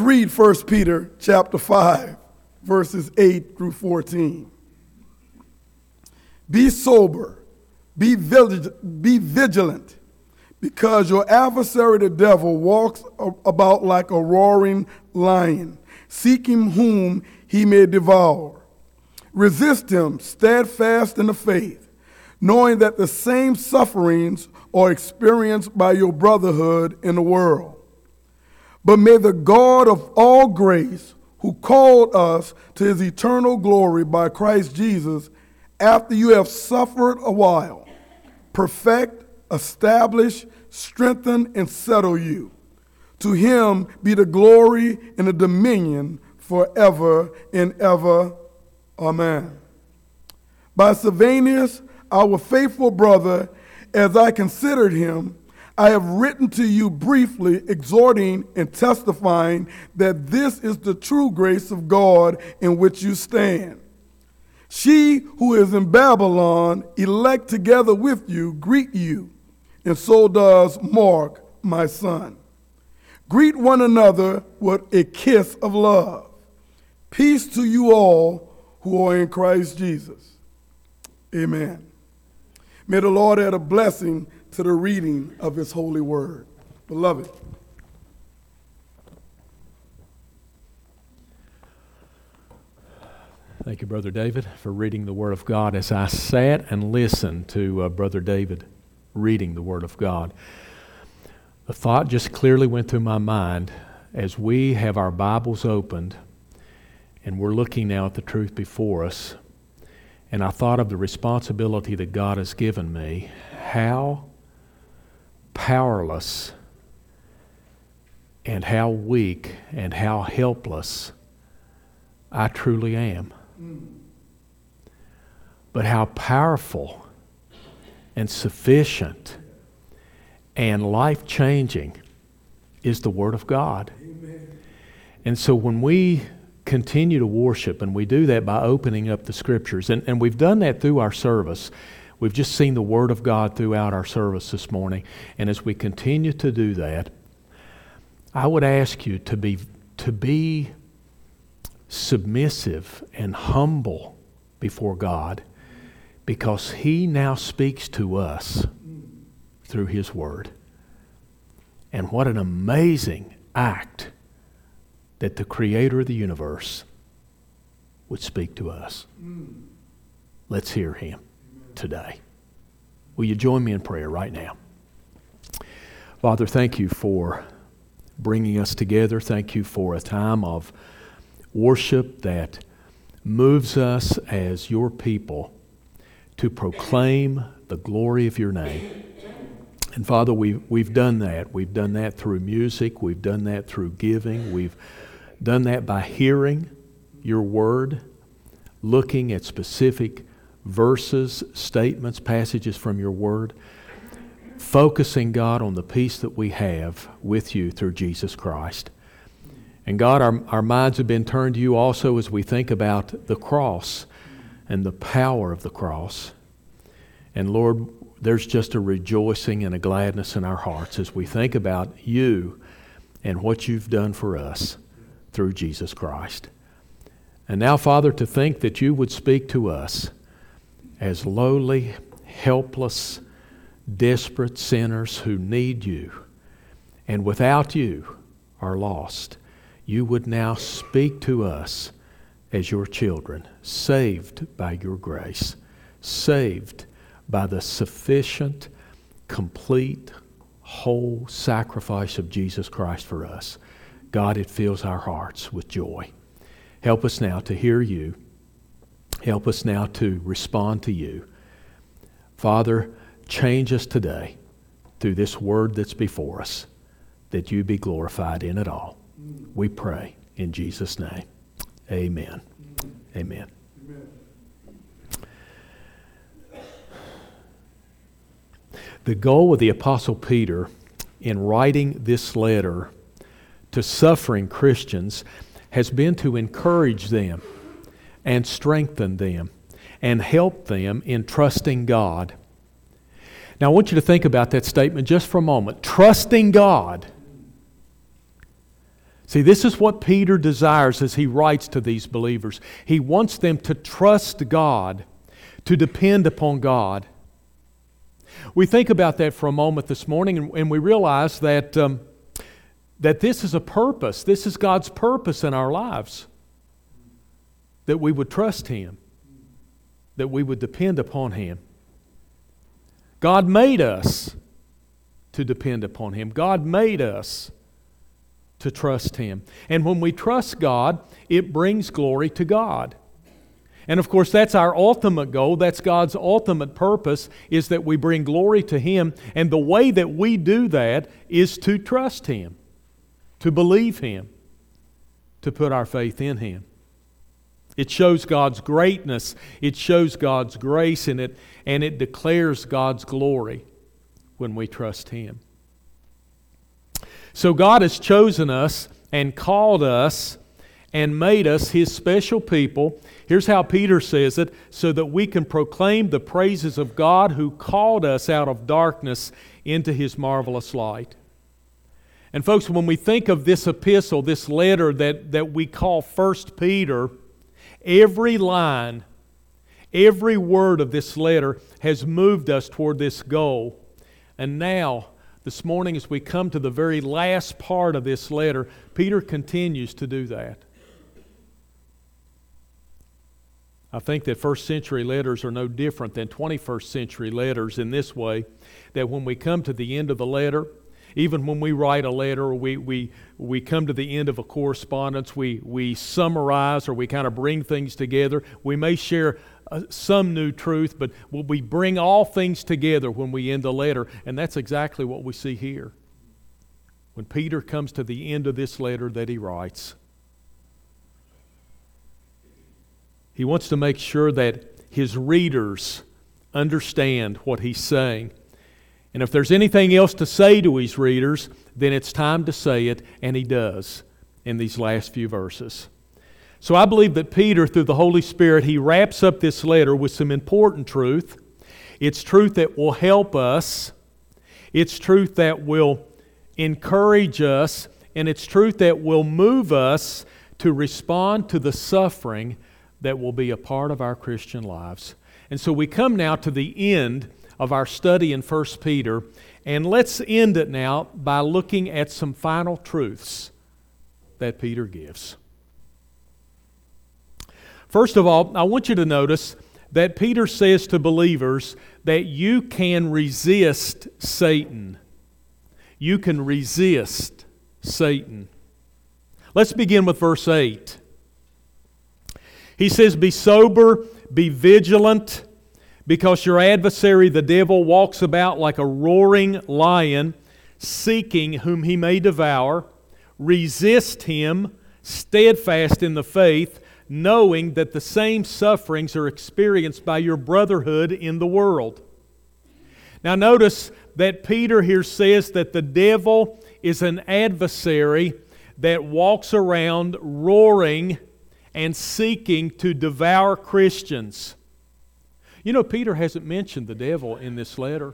read 1 Peter chapter 5, verses 8 through 14. Be sober, be vigilant, because your adversary the devil walks about like a roaring lion, seeking whom he may devour. Resist him, steadfast in the faith, knowing that the same sufferings are experienced by your brotherhood in the world. But may the God of all grace, who called us to his eternal glory by Christ Jesus, after you have suffered a while, perfect, establish, strengthen, and settle you. To him be the glory and the dominion forever and ever. Amen. By Silvanus, our faithful brother, as I considered him, I have written to you briefly, exhorting and testifying that this is the true grace of God in which you stand. She who is in Babylon, elect together with you, greet you, and so does Mark, my son. Greet one another with a kiss of love. Peace to you all who are in Christ Jesus. Amen. May the Lord add a blessing to the reading of his holy word. Beloved. Thank you, Brother David, for reading the Word of God. As I sat and listened to Brother David reading the Word of God, the thought just clearly went through my mind as we have our Bibles opened and we're looking now at the truth before us, and I thought of the responsibility that God has given me, how powerless and how weak and how helpless I truly am. But how powerful and sufficient and life-changing is the Word of God. Amen. And so when we continue to worship, and we do that by opening up the Scriptures, and we've done that through our service. We've just seen the Word of God throughout our service this morning. And as we continue to do that, I would ask you to be submissive and humble before God, because He now speaks to us through His Word. And what an amazing act that the Creator of the universe would speak to us. Let's hear Him today. Will you join me in prayer right now? Father, thank you for bringing us together. Thank you for a time of worship that moves us as your people to proclaim the glory of your name. And Father, we've done that. We've done that through music. We've done that through giving. We've done that by hearing your word, looking at specific verses, statements, passages from your word, focusing, God, on the peace that we have with you through Jesus Christ. And God, our minds have been turned to you also as we think about the cross and the power of the cross. And Lord, there's just a rejoicing and a gladness in our hearts as we think about you and what you've done for us through Jesus Christ. And now, Father, to think that you would speak to us as lowly, helpless, desperate sinners who need you, and without you are lost. You would now speak to us as your children, saved by your grace, saved by the sufficient, complete, whole sacrifice of Jesus Christ for us. God, it fills our hearts with joy. Help us now to hear you. Help us now to respond to you. Father, change us today through this word that's before us, that you be glorified in it all. We pray in Jesus' name. Amen. Amen. The goal of the Apostle Peter in writing this letter to suffering Christians has been to encourage them and strengthen them and help them in trusting God. Now I want you to think about that statement just for a moment. Trusting God. See, this is what Peter desires as he writes to these believers. He wants them to trust God, to depend upon God. We think about that for a moment this morning, and we realize that this is a purpose. This is God's purpose in our lives. That we would trust Him, that we would depend upon Him. God made us to depend upon Him. God made us to trust Him. And when we trust God, it brings glory to God. And of course, that's our ultimate goal. That's God's ultimate purpose, is that we bring glory to Him. And the way that we do that is to trust Him, to believe Him, to put our faith in Him. It shows God's greatness, it shows God's grace in it, and it declares God's glory when we trust Him. So God has chosen us and called us and made us His special people. Here's how Peter says it: so that we can proclaim the praises of God who called us out of darkness into His marvelous light. And folks, when we think of this epistle, this letter that we call 1 Peter, every line, every word of this letter has moved us toward this goal. And now, this morning, as we come to the very last part of this letter, Peter continues to do that. I think that first century letters are no different than 21st century letters in this way, that when we come to the end of the letter, even when we write a letter or we come to the end of a correspondence, we summarize or we kind of bring things together. We may share some new truth, but we bring all things together when we end the letter, and that's exactly what we see here. When Peter comes to the end of this letter that he writes, he wants to make sure that his readers understand what he's saying. And if there's anything else to say to his readers, then it's time to say it, and he does in these last few verses. So I believe that Peter, through the Holy Spirit, he wraps up this letter with some important truth. It's truth that will help us. It's truth that will encourage us. And it's truth that will move us to respond to the suffering that will be a part of our Christian lives. And so we come now to the end of our study in 1 Peter, and let's end it now by looking at some final truths that Peter gives. First of all, I want you to notice that Peter says to believers that you can resist Satan. You can resist Satan. Let's begin with verse 8. He says, "Be sober, be vigilant, because your adversary, the devil, walks about like a roaring lion, seeking whom he may devour. Resist him, steadfast in the faith, knowing that the same sufferings are experienced by your brotherhood in the world." Now notice that Peter here says that the devil is an adversary that walks around roaring and seeking to devour Christians. You know, Peter hasn't mentioned the devil in this letter.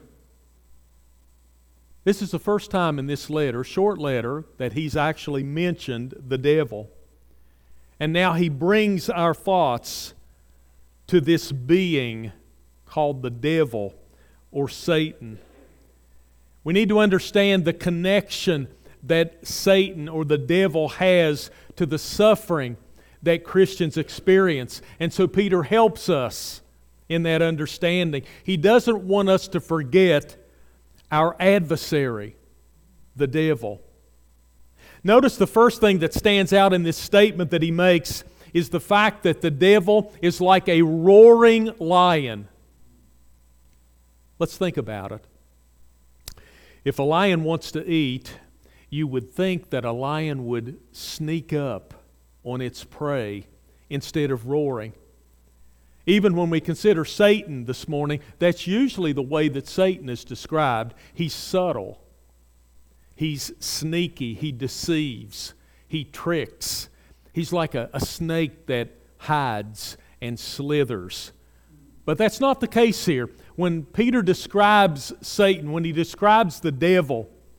This is the first time in this letter, short letter, that he's actually mentioned the devil. And now he brings our thoughts to this being called the devil or Satan. We need to understand the connection that Satan or the devil has to the suffering that Christians experience. And so Peter helps us in that understanding. He doesn't want us to forget our adversary, the devil. Notice the first thing that stands out in this statement that he makes is the fact that the devil is like a roaring lion. Let's think about it. If a lion wants to eat, you would think that a lion would sneak up on its prey instead of roaring. Even when we consider Satan this morning, that's usually the way that Satan is described. He's subtle. He's sneaky. He deceives. He tricks. He's like a snake that hides and slithers. But that's not the case here. When Peter describes Satan, when he describes the devil,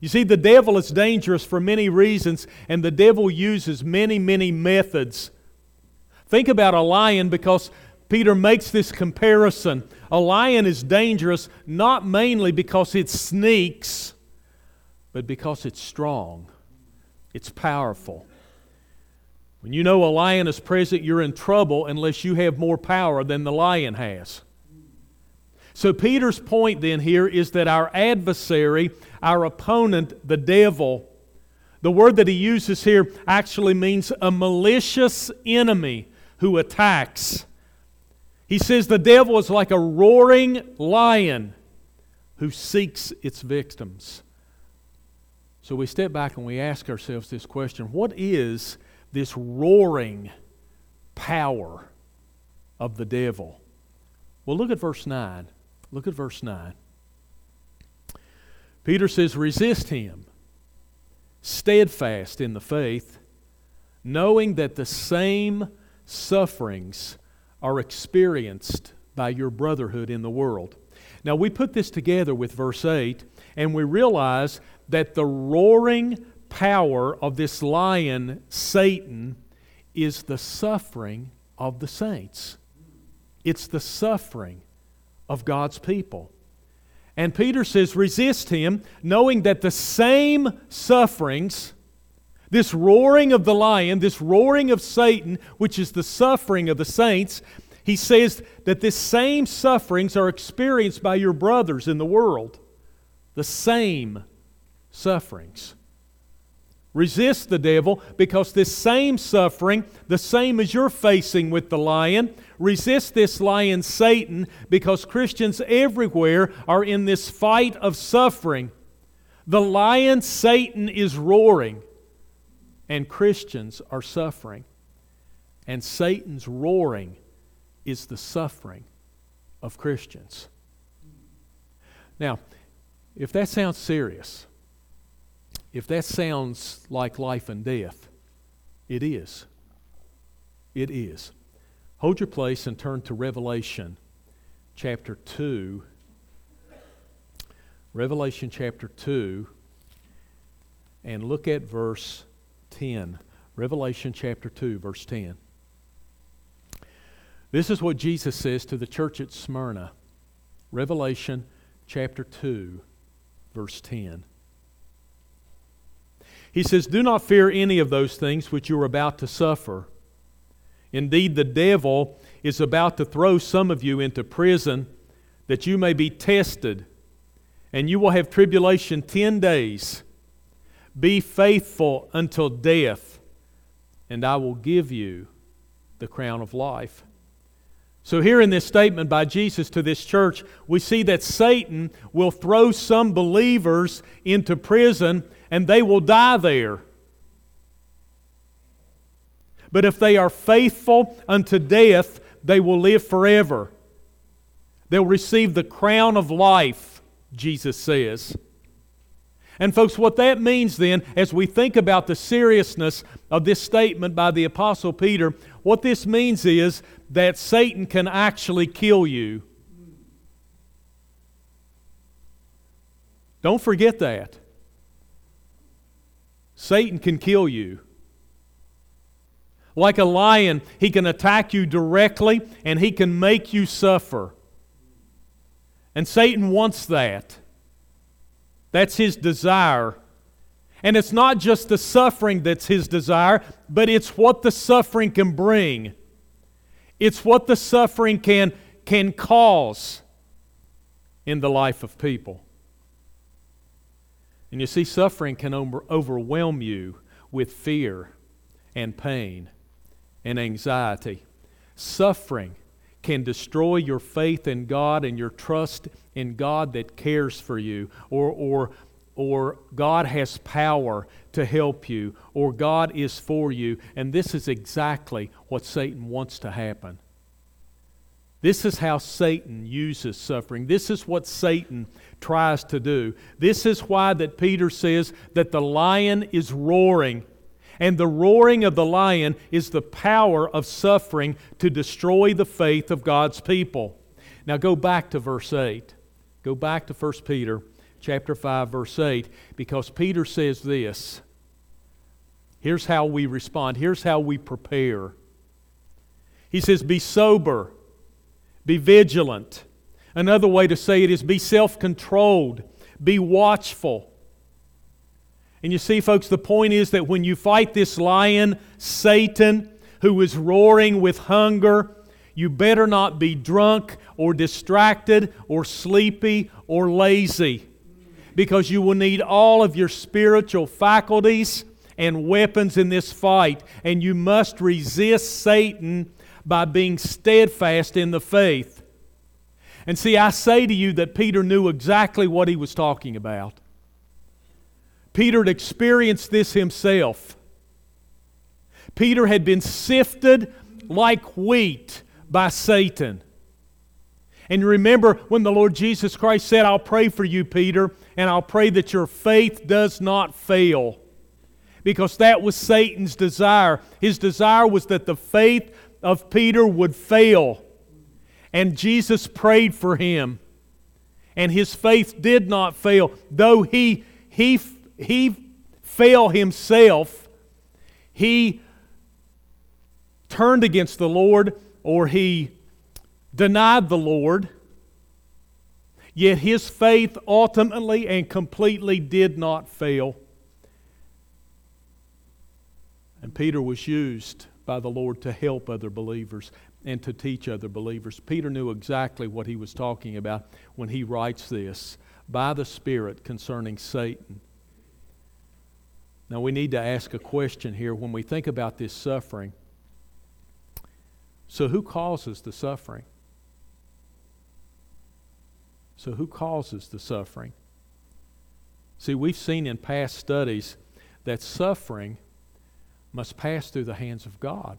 You see, the devil is dangerous for many reasons, and the devil uses many, many methods. Think about a lion, because Peter makes this comparison. A lion is dangerous not mainly because it sneaks, but because it's strong. It's powerful. When you know a lion is present, you're in trouble unless you have more power than the lion has. So Peter's point then here is that our adversary, our opponent, the devil, the word that he uses here actually means a malicious enemy who attacks. He says the devil is like a roaring lion who seeks its victims. So we step back and we ask ourselves this question: what is this roaring power of the devil? Well, look at verse 9. Look at verse 9. Peter says, resist him, steadfast in the faith, knowing that the same sufferings are experienced by your brotherhood in the world. Now we put this together with verse 8, and we realize that the roaring power of this lion, Satan, is the suffering of the saints. It's the suffering of God's people. And Peter says, resist him, knowing that the same sufferings, this roaring of the lion, this roaring of Satan, which is the suffering of the saints, he says that this same sufferings are experienced by your brothers in the world. The same sufferings. Resist the devil, because this same suffering, the same as you're facing with the lion, resist this lion Satan, because Christians everywhere are in this fight of suffering. The lion Satan is roaring, and Christians are suffering. And Satan's roaring is the suffering of Christians. Now, if that sounds serious, if that sounds like life and death, it is. It is. Hold your place and turn to Revelation chapter 2. Revelation chapter 2, and look at verse 10. Revelation chapter 2, verse 10. This is what Jesus says to the church at Smyrna. Revelation chapter 2, verse 10. He says, do not fear any of those things which you are about to suffer. Indeed, the devil is about to throw some of you into prison, that you may be tested, and you will have tribulation 10 days. Be faithful until death, and I will give you the crown of life. So here in this statement by Jesus to this church, we see that Satan will throw some believers into prison, and they will die there. But if they are faithful unto death, they will live forever. They'll receive the crown of life, Jesus says. And folks, what that means then, as we think about the seriousness of this statement by the Apostle Peter, what this means is that Satan can actually kill you. Don't forget that. Satan can kill you. Like a lion, he can attack you directly, and he can make you suffer. And Satan wants that. That's his desire. And it's not just the suffering that's his desire, but it's what the suffering can bring. It's what the suffering can cause in the life of people. And you see, suffering can overwhelm you with fear and pain and anxiety. Suffering can destroy your faith in God and your trust in God that cares for you, or God has power to help you, or God is for you. And this is exactly what Satan wants to happen. This is how Satan uses suffering. This is what Satan tries to do. This is why that Peter says that the lion is roaring. And the roaring of the lion is the power of suffering to destroy the faith of God's people. Now go back to verse 8. Go back to 1 Peter chapter 5, verse 8, because Peter says this. Here's how we respond. Here's how we prepare. He says, be sober, be vigilant. Another way to say it is be self-controlled, be watchful. And you see, folks, the point is that when you fight this lion, Satan, who is roaring with hunger, you better not be drunk or distracted or sleepy or lazy, because you will need all of your spiritual faculties and weapons in this fight, and you must resist Satan by being steadfast in the faith. And see, I say to you that Peter knew exactly what he was talking about. Peter had experienced this himself. Peter had been sifted like wheat by Satan. And remember when the Lord Jesus Christ said, I'll pray for you, Peter, and I'll pray that your faith does not fail. Because that was Satan's desire. His desire was that the faith of Peter would fail. And Jesus prayed for him. And his faith did not fail. Though he fell himself, he turned against the Lord, or he denied the Lord, yet his faith ultimately and completely did not fail. And Peter was used by the Lord to help other believers and to teach other believers. Peter knew exactly what he was talking about when he writes this by the Spirit concerning Satan. Now we need to ask a question here when we think about this suffering. So who causes the suffering? So who causes the suffering? See, we've seen in past studies that suffering must pass through the hands of God.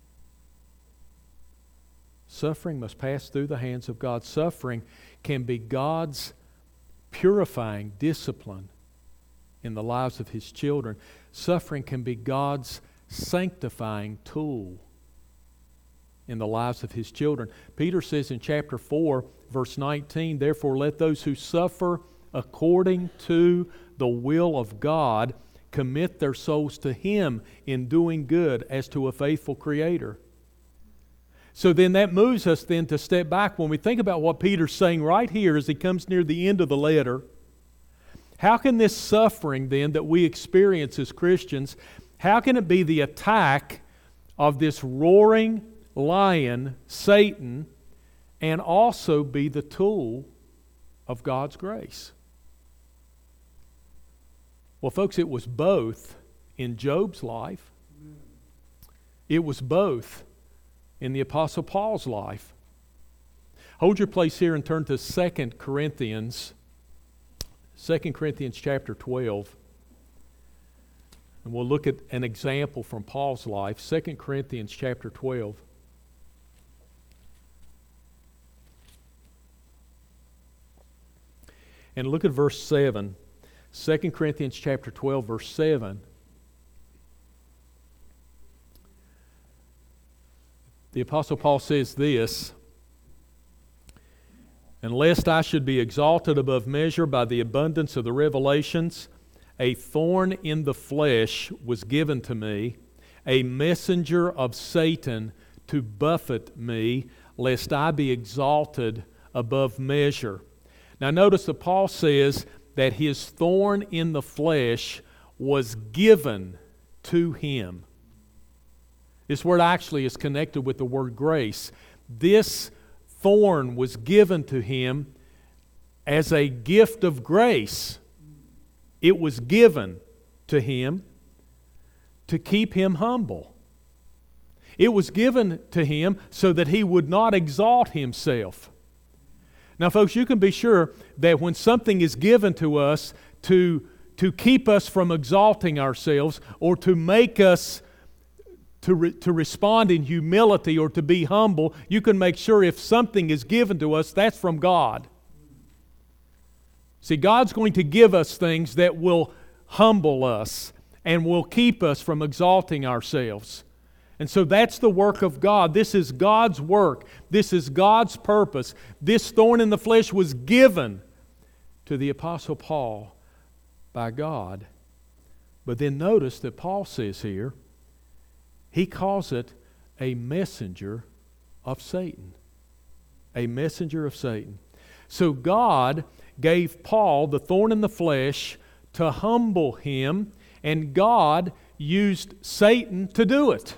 Suffering must pass through the hands of God. Suffering can be God's purifying discipline in the lives of His children. Suffering can be God's sanctifying tool in the lives of His children. Peter says in chapter 4, verse 19, therefore let those who suffer according to the will of God commit their souls to Him in doing good as to a faithful Creator. So then that moves us then to step back when we think about what Peter's saying right here as he comes near the end of the letter. How can this suffering then that we experience as Christians, how can it be the attack of this roaring lion, Satan, and also be the tool of God's grace? Well, folks, it was both in Job's life. It was both in the Apostle Paul's life. Hold your place here and turn to 2 Corinthians chapter 12. And we'll look at an example from Paul's life. 2 Corinthians chapter 12. And look at verse 7. 2 Corinthians chapter 12, verse 7. The Apostle Paul says this, and lest I should be exalted above measure by the abundance of the revelations, a thorn in the flesh was given to me, a messenger of Satan to buffet me, lest I be exalted above measure. Now notice that Paul says that his thorn in the flesh was given to him. This word actually is connected with the word grace. This thorn was given to him as a gift of grace. It was given to him to keep him humble. It was given to him so that he would not exalt himself. Now, folks, you can be sure that when something is given to us to keep us from exalting ourselves or to make us to respond in humility or to be humble, you can make sure if something is given to us, that's from God. See, God's going to give us things that will humble us and will keep us from exalting ourselves. And so that's the work of God. This is God's work. This is God's purpose. This thorn in the flesh was given to the Apostle Paul by God. But then notice that Paul says here, he calls it a messenger of Satan. A messenger of Satan. So God gave Paul the thorn in the flesh to humble him, and God used Satan to do it.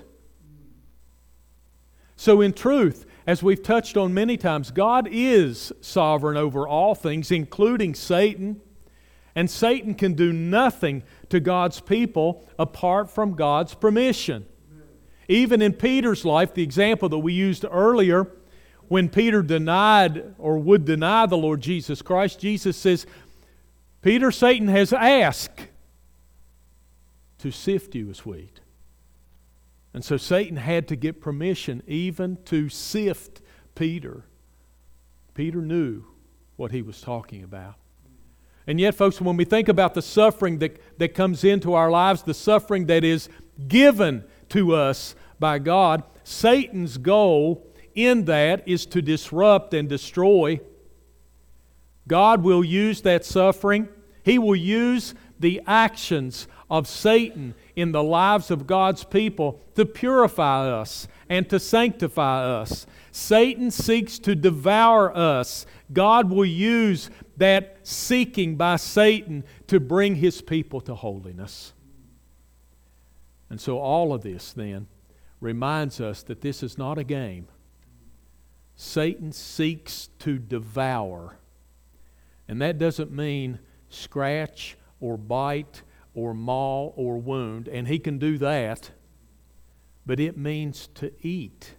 So in truth, as we've touched on many times, God is sovereign over all things, including Satan. And Satan can do nothing to God's people apart from God's permission. Even in Peter's life, the example that we used earlier, when Peter denied or would deny the Lord Jesus Christ, Jesus says, Peter, Satan has asked to sift you as wheat. And so Satan had to get permission even to sift Peter. Peter knew what he was talking about. And yet, folks, when we think about the suffering that comes into our lives, the suffering that is given to us by God, Satan's goal in that is to disrupt and destroy. God will use that suffering. He will use the actions of Satan in the lives of God's people to purify us and to sanctify us. Satan seeks to devour us. God will use that seeking by Satan to bring His people to holiness. And so all of this then reminds us that this is not a game. Satan seeks to devour. And that doesn't mean scratch or bite or maul or wound, and he can do that, but it means to eat,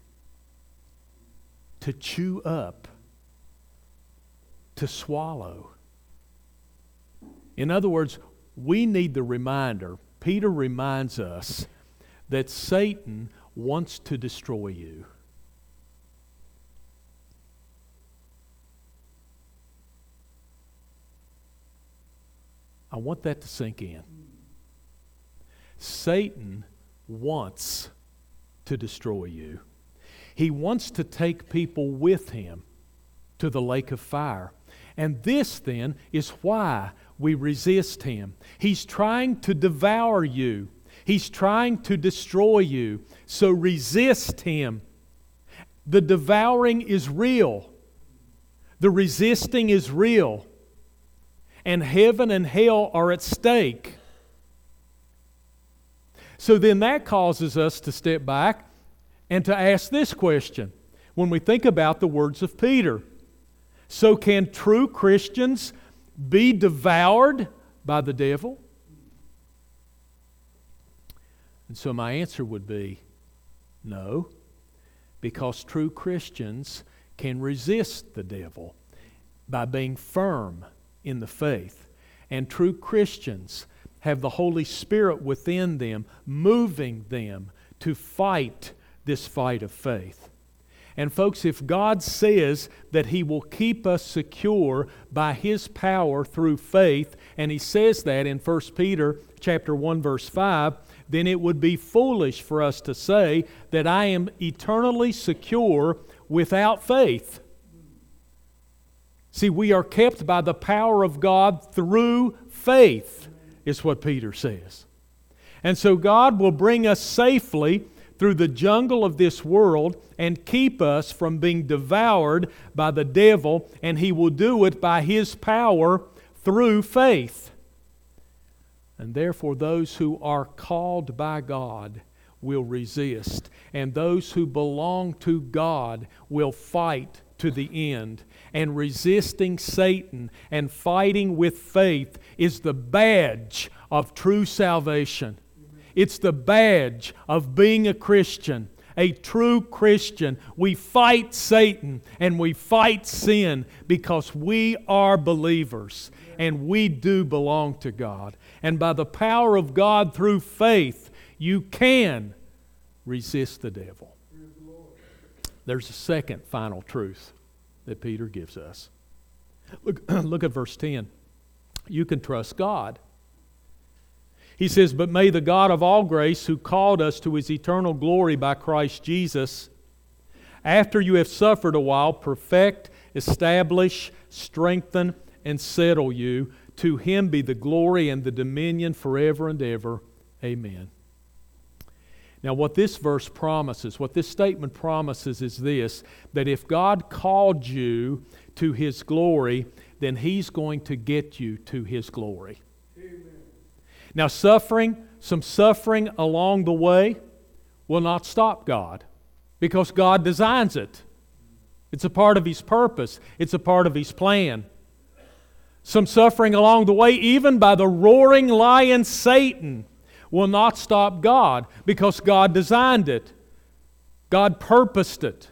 to chew up, to swallow. In other words, we need the reminder. Peter reminds us that Satan wants to destroy you. I want that to sink in. Satan wants to destroy you. He wants to take people with him to the lake of fire. And this then is why we resist him. He's trying to devour you. He's trying to destroy you. So resist him. The devouring is real. The resisting is real. And heaven and hell are at stake. So then that causes us to step back and to ask this question when we think about the words of Peter. So can true Christians be devoured by the devil? And so my answer would be no, because true Christians can resist the devil by being firm in the faith. And true Christians have the Holy Spirit within them, moving them to fight this fight of faith. And folks, if God says that He will keep us secure by His power through faith, and He says that in 1 Peter chapter 1, verse 5, then it would be foolish for us to say that I am eternally secure without faith. See, we are kept by the power of God through faith, is what Peter says. And so God will bring us safely through the jungle of this world and keep us from being devoured by the devil, and He will do it by His power through faith. And therefore those who are called by God will resist, and those who belong to God will fight to the end. And resisting Satan and fighting with faith is the badge of true salvation. It's the badge of being a Christian, a true Christian. We fight Satan and we fight sin because we are believers and we do belong to God. And by the power of God through faith, you can resist the devil. There's a second final truth that Peter gives us. Look at verse 10. You can trust God. He says, but may the God of all grace, who called us to His eternal glory by Christ Jesus, after you have suffered a while, perfect, establish, strengthen, and settle you. To Him be the glory and the dominion forever and ever. Amen. Now what this verse promises, what this statement promises is this, that if God called you to His glory, then He's going to get you to His glory. Amen. Now some suffering along the way will not stop God, because God designs it. It's a part of His purpose. It's a part of His plan. Some suffering along the way, even by the roaring lion Satan, will not stop God, because God designed it. God purposed it.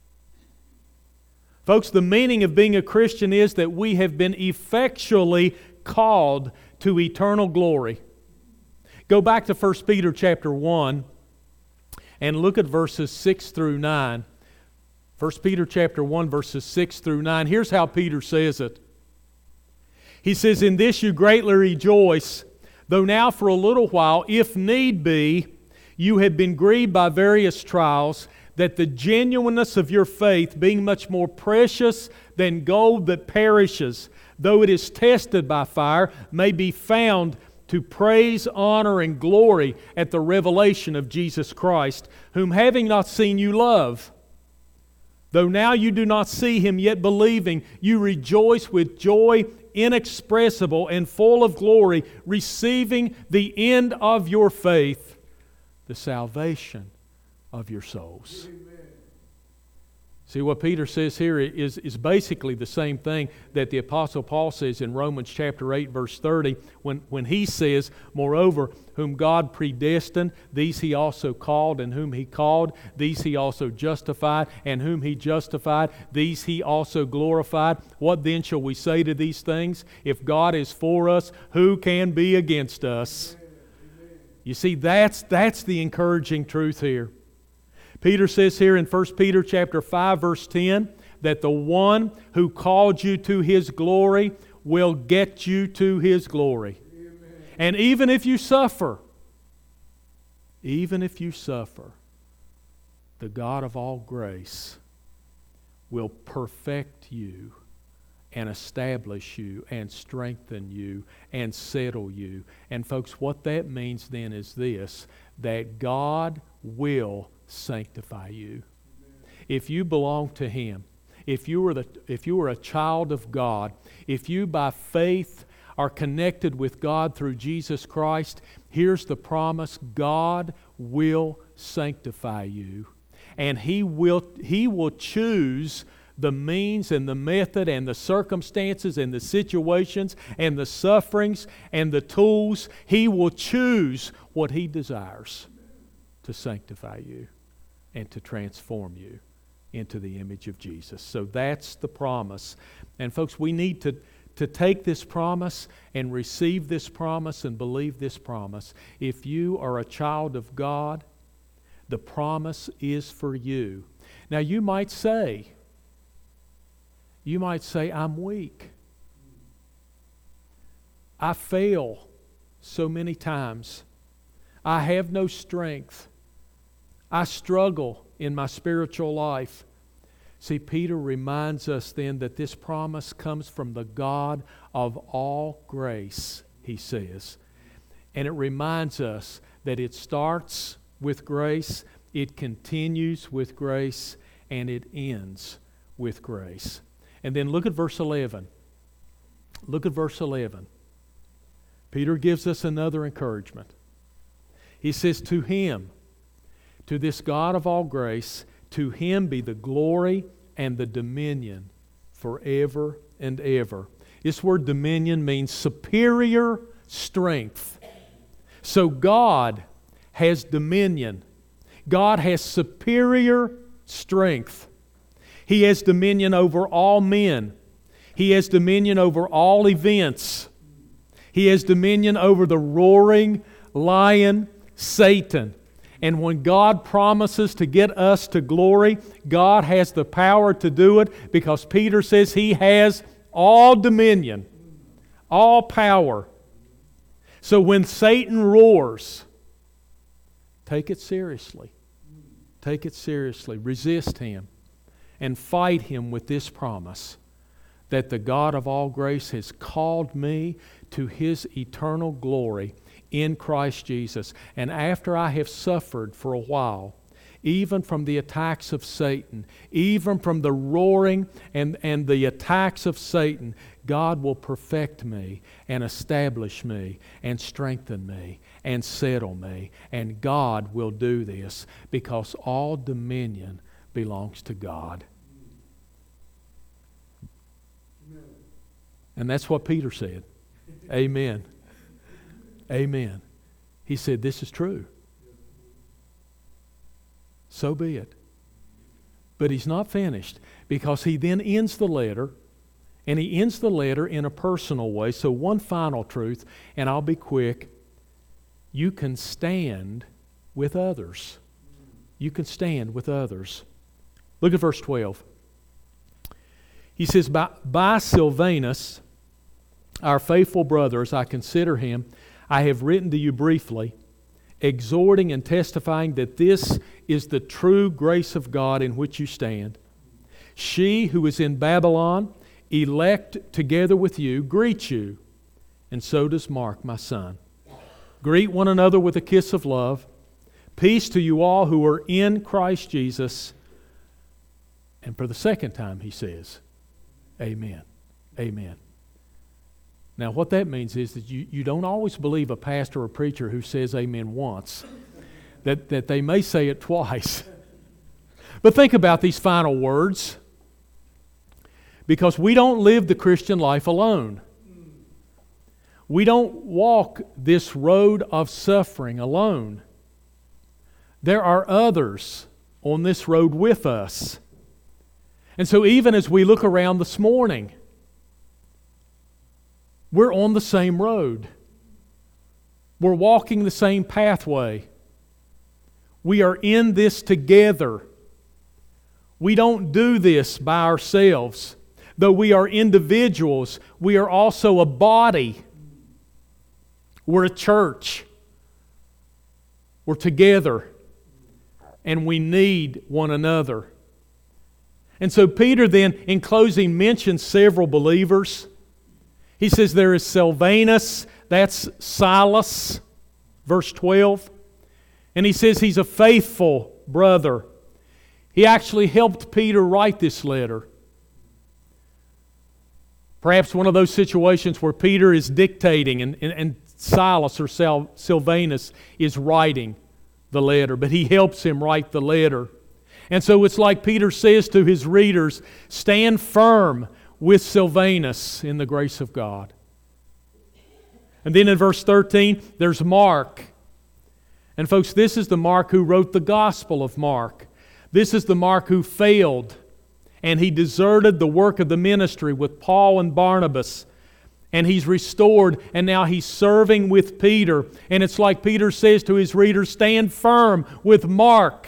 Folks, the meaning of being a Christian is that we have been effectually called to eternal glory. Go back to 1 Peter chapter 1 and look at verses 6 through 9. 1 Peter chapter 1, verses 6 through 9. Here's how Peter says it. He says, "In this you greatly rejoice, though now for a little while, if need be, you have been grieved by various trials, that the genuineness of your faith, being much more precious than gold that perishes, though it is tested by fire, may be found to praise, honor, and glory at the revelation of Jesus Christ, whom having not seen you love. Though now you do not see Him, yet believing, you rejoice with joy inexpressible and full of glory, receiving the end of your faith, the salvation of your souls." Amen. See, what Peter says here is basically the same thing that the Apostle Paul says in Romans chapter 8, verse 30, when he says, "Moreover, whom God predestined, these He also called, and whom He called, these He also justified, and whom He justified, these He also glorified. What then shall we say to these things? If God is for us, who can be against us?" Amen. You see, that's the encouraging truth here. Peter says here in 1 Peter chapter 5, verse 10, that the one who called you to His glory will get you to His glory. Amen. And even if you suffer, the God of all grace will perfect you and establish you and strengthen you and settle you. And folks, what that means then is this, that God will sanctify you. If you belong to Him, if you are a child of God, if you by faith are connected with God through Jesus Christ, here's the promise: God will sanctify you. And He will choose the means and the method and the circumstances and the situations and the sufferings and the tools. He will choose what He desires to sanctify you and to transform you into the image of Jesus. So that's the promise. And folks, we need to take this promise and receive this promise and believe this promise. If you are a child of God, the promise is for you. Now you might say, "I'm weak. I fail so many times. I have no strength. I struggle in my spiritual life." See, Peter reminds us then that this promise comes from the God of all grace, he says. And it reminds us that it starts with grace, it continues with grace, and it ends with grace. And then look at verse 11. Look at verse 11. Peter gives us another encouragement. He says, "To Him, to this God of all grace, to Him be the glory and the dominion forever and ever." This word dominion means superior strength. So God has dominion. God has superior strength. He has dominion over all men. He has dominion over all events. He has dominion over the roaring lion, Satan. And when God promises to get us to glory, God has the power to do it, because Peter says He has all dominion, all power. So when Satan roars, take it seriously. Take it seriously. Resist him and fight him with this promise, that the God of all grace has called me to His eternal glory in Christ Jesus. And after I have suffered for a while, even from the attacks of Satan, even from the roaring and the attacks of Satan, God will perfect me and establish me and strengthen me and settle me. And God will do this because all dominion belongs to God. And that's what Peter said. Amen. Amen. He said, this is true. So be it. But he's not finished, because he then ends the letter, and he ends the letter in a personal way. So one final truth, and I'll be quick. You can stand with others. You can stand with others. Look at verse 12. He says, by Silvanus, our faithful brother, as I consider him, I have written to you briefly, exhorting and testifying that this is the true grace of God in which you stand. She who is in Babylon, elect together with you, greets you, and so does Mark, my son. Greet one another with a kiss of love. Peace to you all who are in Christ Jesus. And for the second time he says, Amen. Amen. Now what that means is that you don't always believe a pastor or preacher who says amen once, that they may say it twice. But think about these final words, because we don't live the Christian life alone. We don't walk this road of suffering alone. There are others on this road with us. And so even as we look around this morning, we're on the same road. We're walking the same pathway. We are in this together. We don't do this by ourselves. Though we are individuals, we are also a body. We're a church. We're together. And we need one another. And so Peter then, in closing, mentions several believers. He says there is Silvanus, that's Silas, verse 12. And he says he's a faithful brother. He actually helped Peter write this letter. Perhaps one of those situations where Peter is dictating and Silas or Silvanus is writing the letter, but he helps him write the letter. And so it's like Peter says to his readers, stand firm with Silvanus in the grace of God. And then in verse 13, there's Mark. And folks, this is the Mark who wrote the Gospel of Mark. This is the Mark who failed, and he deserted the work of the ministry with Paul and Barnabas. And he's restored, and now he's serving with Peter. And it's like Peter says to his readers, stand firm with Mark.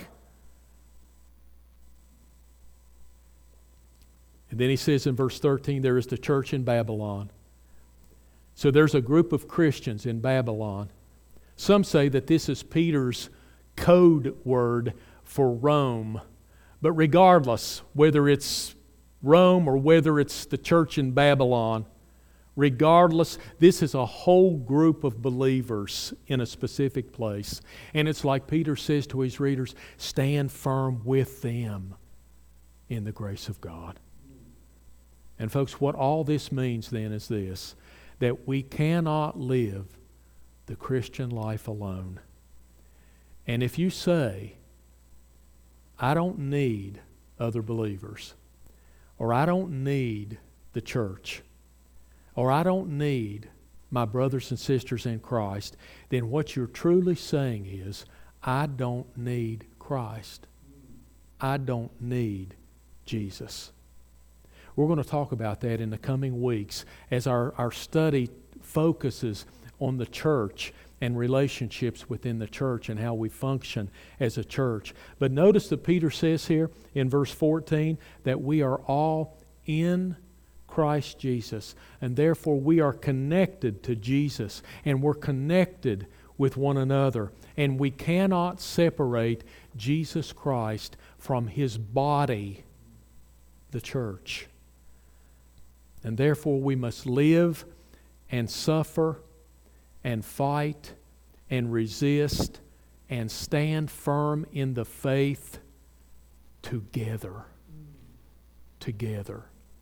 And then he says in verse 13, there is the church in Babylon. So there's a group of Christians in Babylon. Some say that this is Peter's code word for Rome. But regardless, whether it's Rome or whether it's the church in Babylon, regardless, this is a whole group of believers in a specific place. And it's like Peter says to his readers, stand firm with them in the grace of God. And folks, what all this means then is this, that we cannot live the Christian life alone. And if you say, I don't need other believers, or I don't need the church, or I don't need my brothers and sisters in Christ, then what you're truly saying is, I don't need Christ. I don't need Jesus. We're going to talk about that in the coming weeks as our study focuses on the church and relationships within the church and how we function as a church. But notice that Peter says here in verse 14 that we are all in Christ Jesus, and therefore we are connected to Jesus, and we're connected with one another, and we cannot separate Jesus Christ from His body, the church. And therefore we must live and suffer and fight and resist and stand firm in the faith together. Together.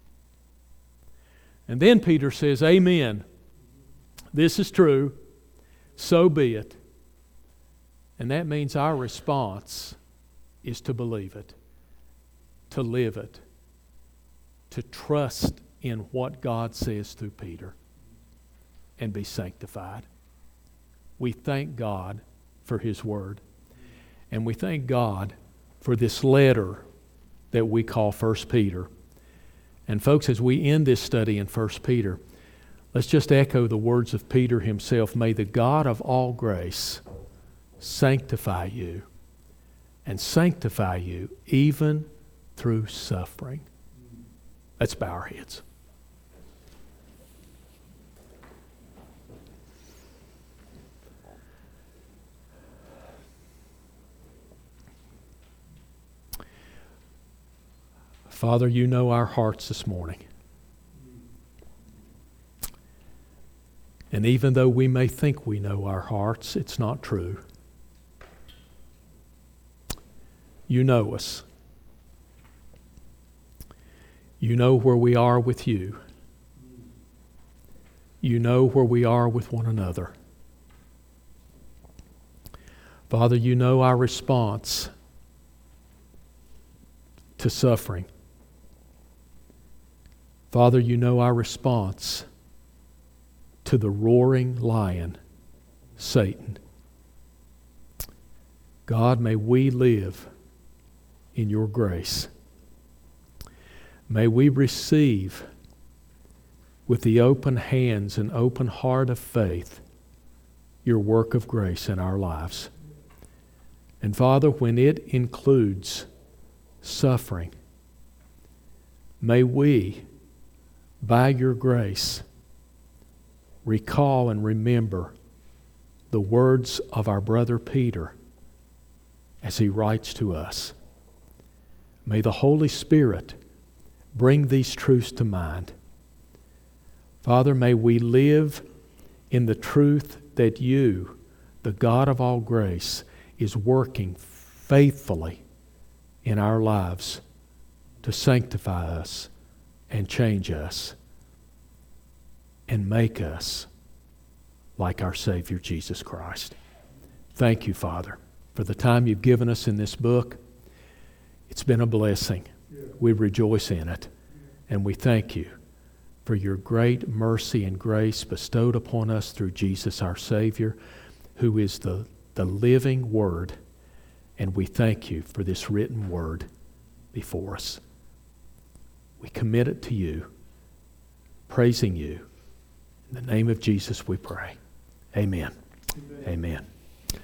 And then Peter says, amen. This is true. So be it. And that means our response is to believe it, to live it, to trust in what God says through Peter, and be sanctified. We thank God for His Word. And we thank God for this letter that we call 1 Peter. And folks, as we end this study in 1 Peter, let's just echo the words of Peter himself. May the God of all grace sanctify you, and sanctify you even through suffering. Let's bow our heads. Father, you know our hearts this morning. And even though we may think we know our hearts, it's not true. You know us. You know where we are with you. You know where we are with one another. Father, you know our response to suffering. Father, you know our response to the roaring lion, Satan. God, may we live in your grace. May we receive with the open hands and open heart of faith your work of grace in our lives. And Father, when it includes suffering, may we, by your grace, recall and remember the words of our brother Peter as he writes to us. May the Holy Spirit bring these truths to mind. Father, may we live in the truth that you, the God of all grace, is working faithfully in our lives to sanctify us and change us and make us like our Savior Jesus Christ. Thank you, Father, for the time you've given us in this book. It's been a blessing. We rejoice in it. And we thank you for your great mercy and grace bestowed upon us through Jesus our Savior, who is the living Word. And we thank you for this written Word before us. We commit it to you, praising you. In the name of Jesus we pray. Amen. Amen. Amen.